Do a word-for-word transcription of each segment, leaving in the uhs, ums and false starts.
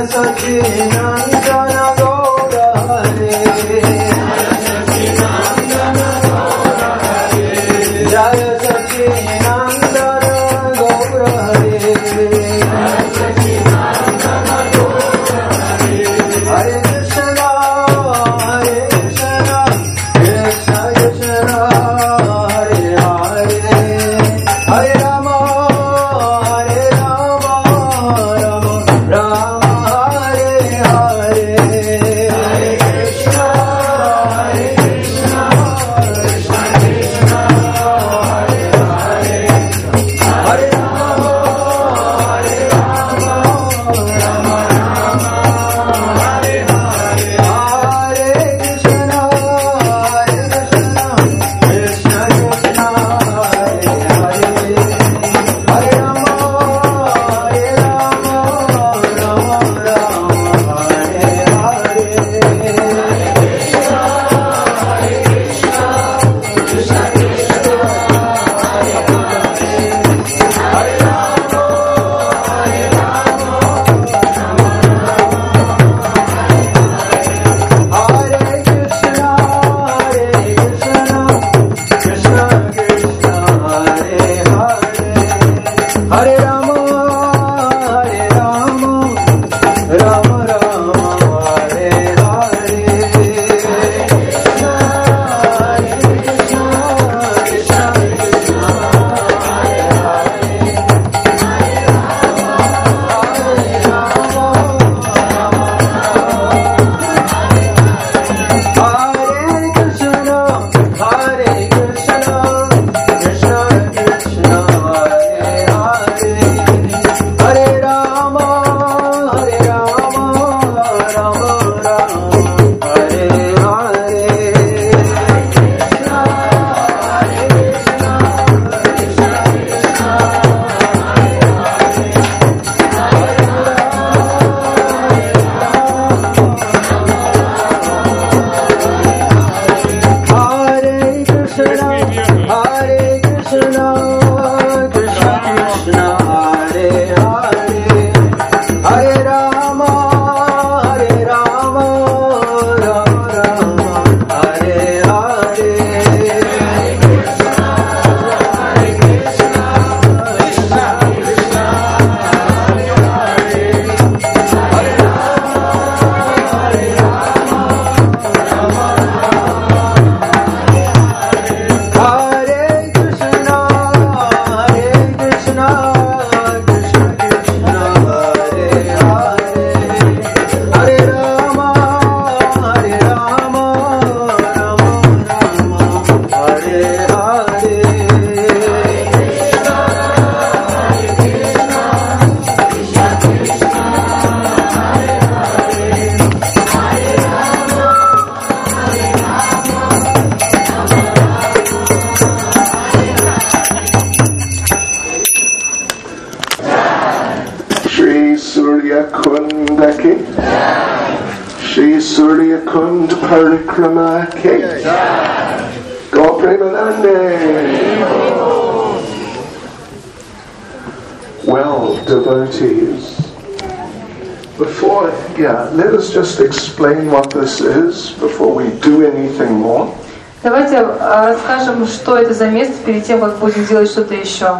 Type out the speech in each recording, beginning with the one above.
Shri Surya Kund Parikrama Ke Go Premanande. Well, devotees, before, yeah, let us just explain what this is before we do anything more. Давайте расскажем, что это за место перед тем, как будем делать что-то еще.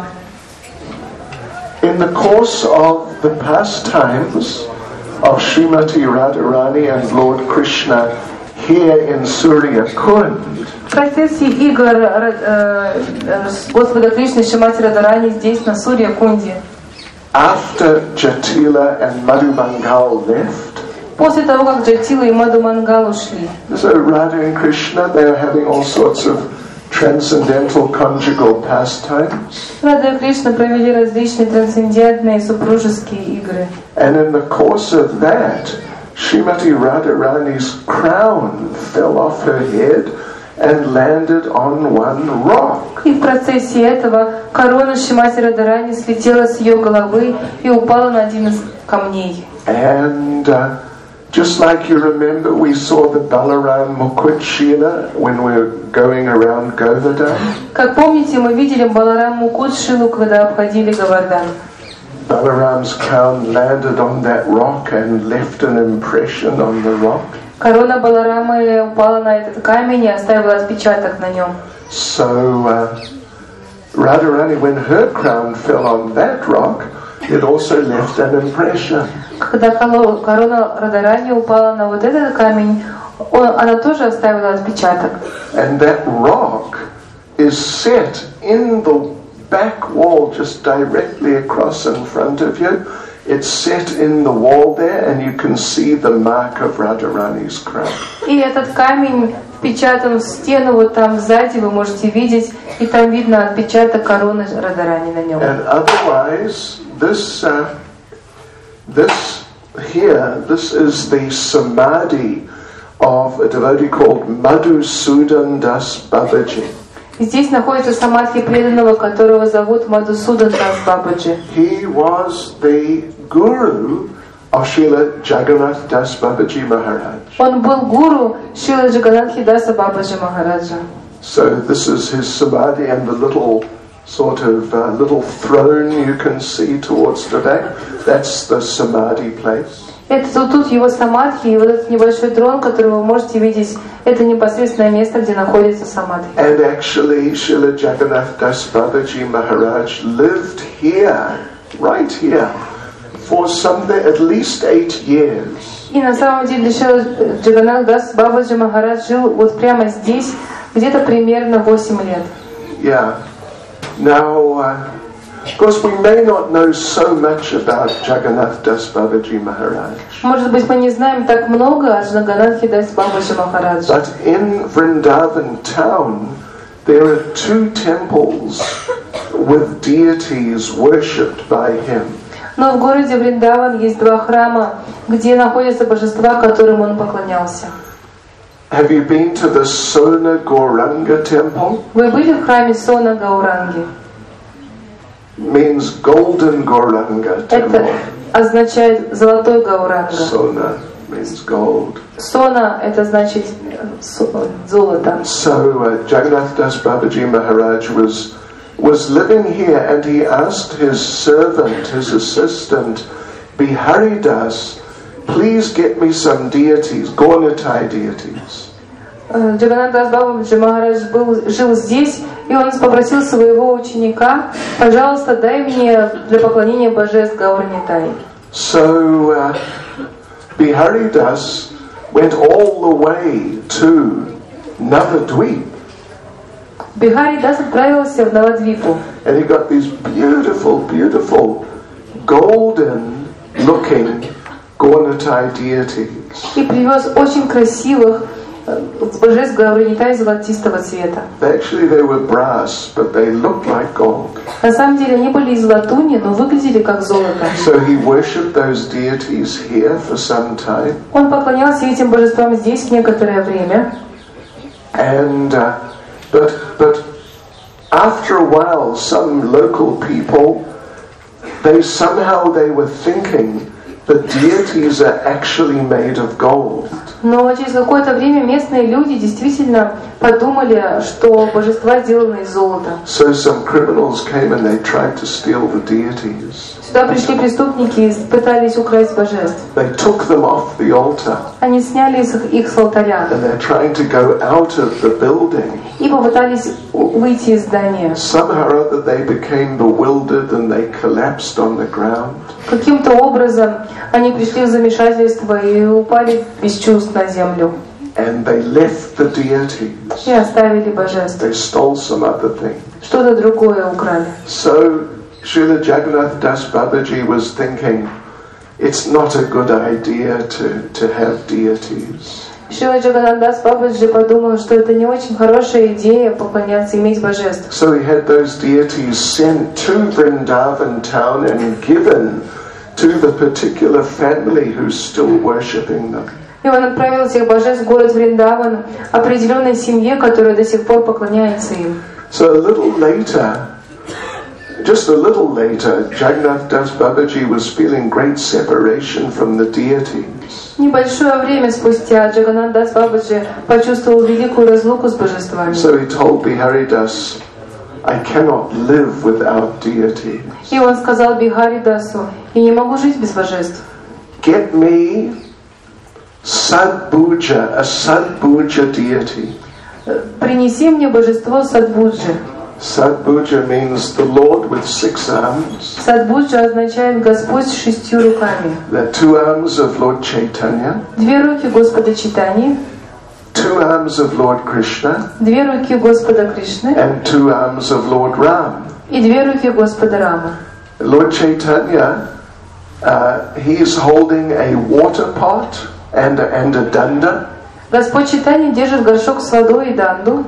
In the course of the pastimes of Srimati Radharani and Lord Krishna here in Surya Kund, в процессе игр Господа Кришны и Шримати Радхарани здесь, на Сурья Кунде, after Jatila and Madhubangal left, после того, как Джатила и Мадхумангал ушли, so Radha and Krishna, they are having all sorts of transcendental conjugal pastimes. Рада и Кришна провели различные трансцендентные супружеские игры. And in the course of that, Srimati Radharani's crown fell off her head and landed on one rock. И в процессе этого корона Шримати Радхарани слетела с ее головы и упала на один из камней. And uh, just like you remember, we saw the Balaram Mukut Shila when we were going around Govardhan. Как помните, мы видели Баларам Мукут Шилу, когда обходили Говардан. Balaram's crown landed on that rock and left an impression on the rock. Корона Баларамы упала на этот камень и оставила отпечаток на нем. So uh, Radharani, when her crown fell on that rock, it also left an impression. Когда корона Радharani упала на вот этот камень, он, она тоже оставила отпечаток. And that rock is set in the back wall, just directly across in front of you. It's set in the wall there, and you can see the mark of Radharani's crown. И этот камень впечатан в стену, вот там сзади вы можете видеть, и там видно отпечаток короны Радharani на нем. And otherwise, this uh, this here, this is the samadhi of a devotee called Madhusudan Das Babaji. Здесь находится самадхи преданного, которого зовут Мадхусудан Дас Бабаджи. He was the guru of Srila Jagannath Das Babaji Maharaj. Он был гуру Шрила Джаганатхи Даса Бабаджи Махараджа. So this is his samadhi, and the little sort of uh, little throne you can see towards the back. That's the samadhi place. Это тут его самадхи, и вот этот небольшой трон, который вы можете видеть, это непосредственное место, где находится самадхи. And actually, Srila Jagannath Das Babaji Maharaj lived here, right here, for something at least eight years. И на самом деле Шрила Джаганнат Дас Бабаджи Махарадж жил вот прямо здесь, где-то примерно восемь лет. Yeah. Now, uh, of course, we may not know so much about Jagannath Das Babaji Maharaj. Может быть, мы не знаем так много о Джаганнатхе Дас Бабаджи Махараджа. But in Vrindavan town, there are two temples with deities worshipped by him. Но в городе Вриндаван есть два храма, где находятся божества, которым он поклонялся. Have you been to the Sona Gauranga temple? Вы были в храме Сона Гауранги? Means golden Gauranga Это temple. означает золотой Гауранга. Sona means gold. Сона это значит золото. So uh, Jagannath Das Babaji Maharaj was was living here, and he asked his servant, his assistant, Biharidas, please get me some deities, Gaurnitai deities. Джаганнат Дас Бабаджи Махарадж был, жил здесь, и он попросил своего ученика, пожалуйста, дай мне для поклонения божеств Гаурнитай. So uh, Biharidas went all the way to Navadvip. Бихаридас отправился в Навадвипу. And he got these beautiful, beautiful, golden-looking Gaurnitai deities. И привез очень красивых божеств Гаурнитай золотистого цвета. Actually, they were brass, but they looked like gold. На самом деле они были из латуни, но выглядели как золото. So he worshipped those deities here for some time. Он поклонялся этим божествам здесь некоторое время. And uh, but but after a while, some local people, they somehow they were thinking that deities are actually made of gold. Но через какое-то время местные люди действительно подумали, что божества сделаны из золота. So some criminals came and they tried to steal the deities. Сюда пришли преступники и пытались украсть божеств. They took them off the altar. Они сняли их с алтаря. And they're trying to go out of the building. И попытались выйти из здания. Somehow or other they became bewildered and they collapsed on the ground. Каким-то образом они пришли в замешательство и упали без чувств на землю. And they left the deities. И оставили божеств. They stole some other thing. Что-то другое украли. So Srila Jagannath Das Babaji was thinking, it's not a good idea to, to have deities. Шрила Джаганнат Дас Бабаджи подумал, что это не очень хорошая идея поклоняться, иметь божеств. So he had those deities sent to Vrindavan town and given to the particular family who's still worshipping them. И он отправил этих божеств в город Вриндаван определенной семье, которая до сих пор поклоняется им. So a little later, just a little later, Jagannath Das Babaji was feeling great separation from the deities. Небольшое время спустя Джаганнат Дас Бабаджи почувствовал великую разлуку с божествами. So he told Biharidas, I cannot live without deities. И он сказал Бигаридасу: я не могу жить без божеств. Get me Sadbuja, a Sadbuja deity. Принеси мне божество Садбуджи. Sadbuja means the Lord with six arms. Садбуджа означает Господь с шестью руками. The two arms of Lord Chaitanya. Две руки Господа Чайтаньи. Two arms of Lord Krishna. Две руки Господа Кришны. And two arms of Lord Ram. И две руки Господа Рама. Lord Chaitanya, uh, he is holding a water pot and a, and a danda. Господь Чайтанья держит горшок с водой и данду.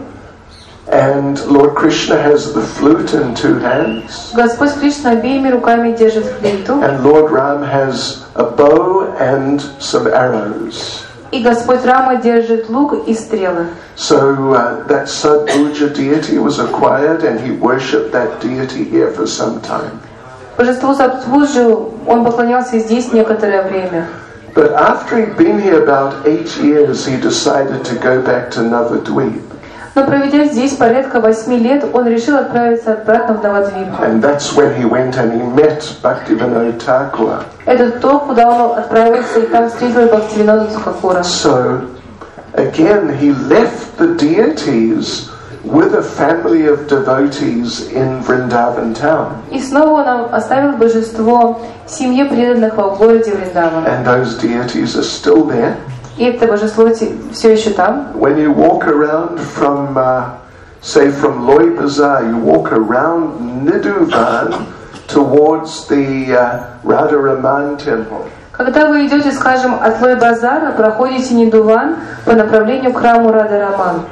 And Lord Krishna has the flute in two hands. Господь Кришна обеими руками держит флейту. And Lord Ram has a bow and some arrows. И Господь Рама держит лук и стрелы. So uh, that Sadbuja deity was acquired, and he worshipped that deity here for some time. Божеству Садбуджи он поклонялся здесь некоторое время. But after he'd been here about eight years, he decided to go back to Navadvip. Но проведя здесь порядка восьми лет, он решил отправиться обратно в Навадвипу. And that's when he went and he met Bhaktivinoda Thakur. Это то, куда он отправился, и там встретил Бхактивинода Тхакура. So, again, he left the deities with a family of devotees in Vrindavan town. И снова он оставил божество в семье преданных в городе Вриндаван. And those deities are still there. И это божество все еще там. When you walk around from, uh, say, from Loi Bazaar, you walk around Nidhuvan towards the uh, Radharaman temple. Когда вы идете, скажем, от Лой-базара, проходите Нидуван по направлению к храму Радха-Раман.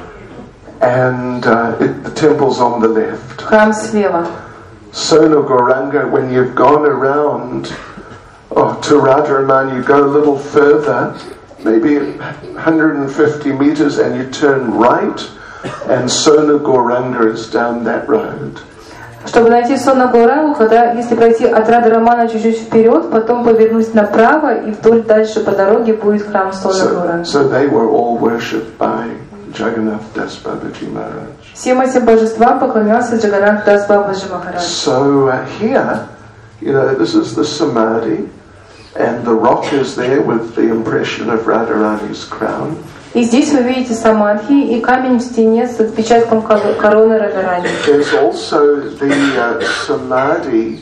And uh, it, the temple's on the left. Храм слева. Sona Gauranga, when you've gone around oh, to Radharaman, you go a little further, maybe one hundred fifty meters, and you turn right, and Sona Gauranga is down that road. Чтобы найти Сона Гаурангу, когда, если пройти от Радха-Рамана чуть-чуть вперед, потом повернуть направо, и вдоль дальше по дороге будет храм Сона Гауранги. So, so they were all worshipped by Jagannath Das Babaji Maharaj. Всем этим божествам поклонялся Джаганнат Дас Бабаджи Махарадж. So uh, here, you know, this is the Samadhi, and the rock is there with the impression of Radharani's crown. И здесь вы видите самадхи и камень в стене с отпечатком короны Радхарани. There's also the uh, Samadhi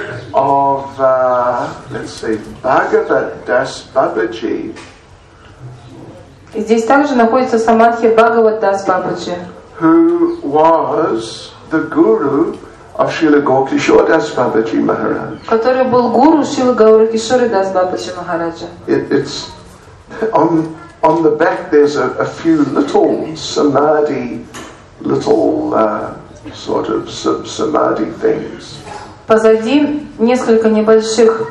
of, uh, let's say, Bhagavat Das Babaji. И здесь также находится самадхи Бхагават Дас Бабаджи, who was the guru of Srila Gaurkishore Das Babaji Maharaj. который был гуру Шрилы Гауракишоры Дас Бабаджи Махараджа. It, it's on on the back. There's a, a few little samadhi, little uh, sort of samadhi things. Позади несколько небольших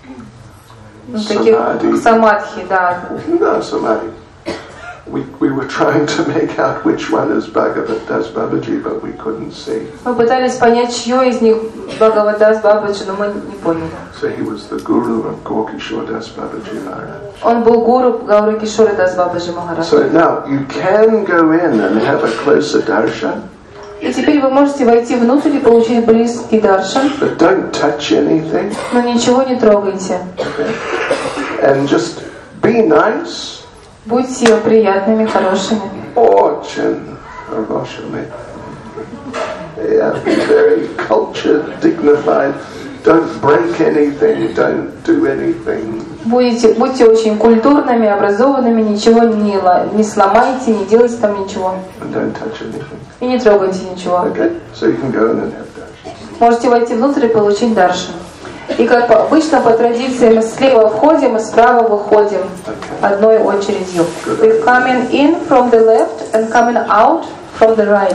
таких самадхи, да. No, samadhi. We we were trying to make out which one is Bhagavat Das Babaji, but we couldn't see. Мы пытались понять, чье из них Бхагават Дас Бабаджи, но мы не поняли. So he was the guru of Gaurkishore Das Babaji Maharaj. Он был гуру Гауракишоры Дас Бабаджи Махарадж. So now you can go in and have a closer darshan. И теперь вы можете войти внутрь и получить близкий даршан. But don't touch anything. Но ничего не трогайте. Okay. And just be nice. Будьте приятными, хорошими. Очень хорошими. Yeah, be very cultured, dignified. Don't break anything. Don't do anything. Будете, будьте очень культурными, образованными, ничего не, не сломайте, не делайте там ничего. And don't touch anything. И не трогайте ничего. Okay, so you can go in and have darshan. Можете войти внутрь и получить даршан. И как обычно по традиции мы слева входим и справа выходим одной очередью. We're coming in from the left and coming out from the right.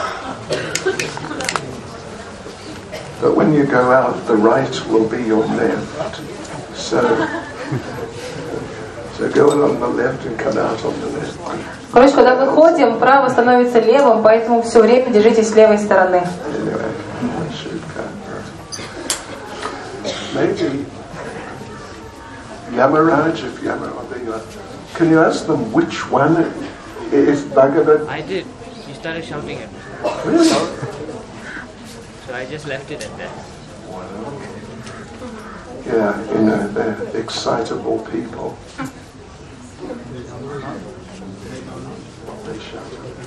But when you go out, the right will be your left. So, so go in on the left and come out on the left. Короче, когда выходим, право становится левым, поэтому все время держитесь с левой стороны. Anyway, maybe Yamaraj, if Yamaraj, can you ask them which one is Bhagavat? I did. He started shouting at me. Really? So I just left it at that. Wow. Yeah, you know, they're excitable people. They shout.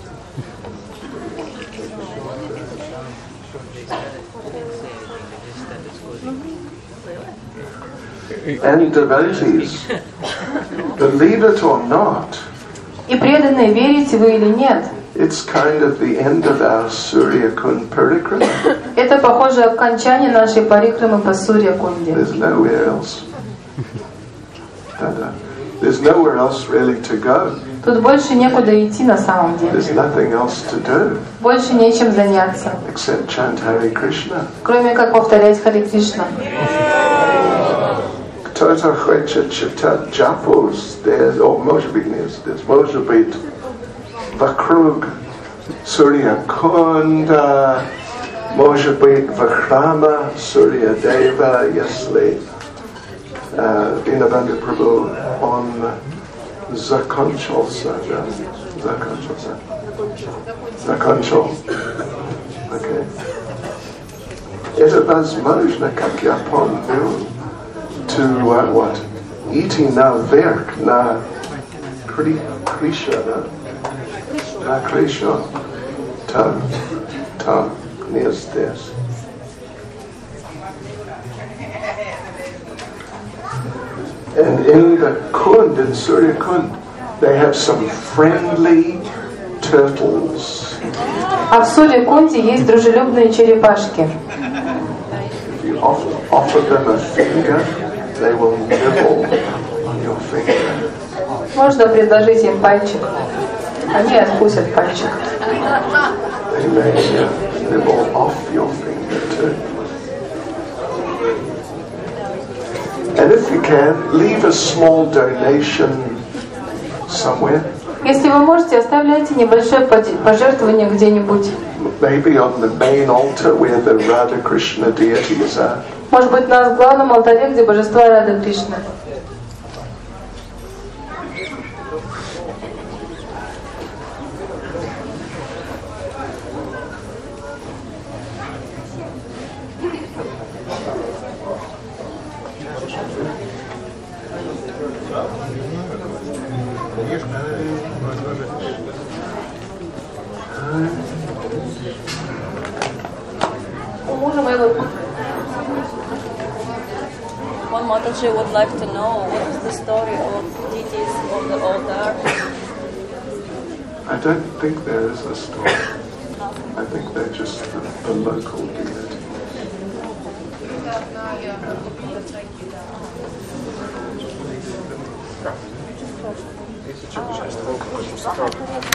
And devotees, believe it or not, И преданные, верите вы или нет, it's kind of the end of our Surya Kund Parikrama. это похоже окончание нашей парикрамы по Сурья-кунде. There's nowhere else. There's nowhere else really to go. Тут больше некуда идти на самом деле. There's nothing else to do Больше нечем заняться, except chant Hare Krishna. кроме как повторять Харе Кришна. Tota Khwecha Chita Japos, there's, or Mojabit, there's Mojabit, Vakrug, Surya Kunda, Mojabit, Vakrama, Surya Deva, Yesli, Dinabandha Prabhu on Zakonchol Saja. Zakonchol Saja. Zakonchol. Okay. Это возможно, как я помню, to uh, what? Идти наверх на Кришна, да? На Кришна. Там, там, не здесь. And in the Kund, in Surya Kund, they have some friendly turtles. А в Сурья-кунде есть дружелюбные черепашки. If you offer, offer them a finger, they will nibble on your finger. Можно предложить им пальчик. Они откусят пальчик. They may uh, nibble off your finger too. And if you can, leave a small donation somewhere. Если вы можете, оставляйте небольшое пожертвование где-нибудь. Maybe on the main altar where the Radha Krishna deities are. Может быть, на главном алтаре, где божества Рада Кришна. One Mataji would like to know what is the story of deities on the altar. I don't think there is a story. I think they're just the, the local deity. Yeah.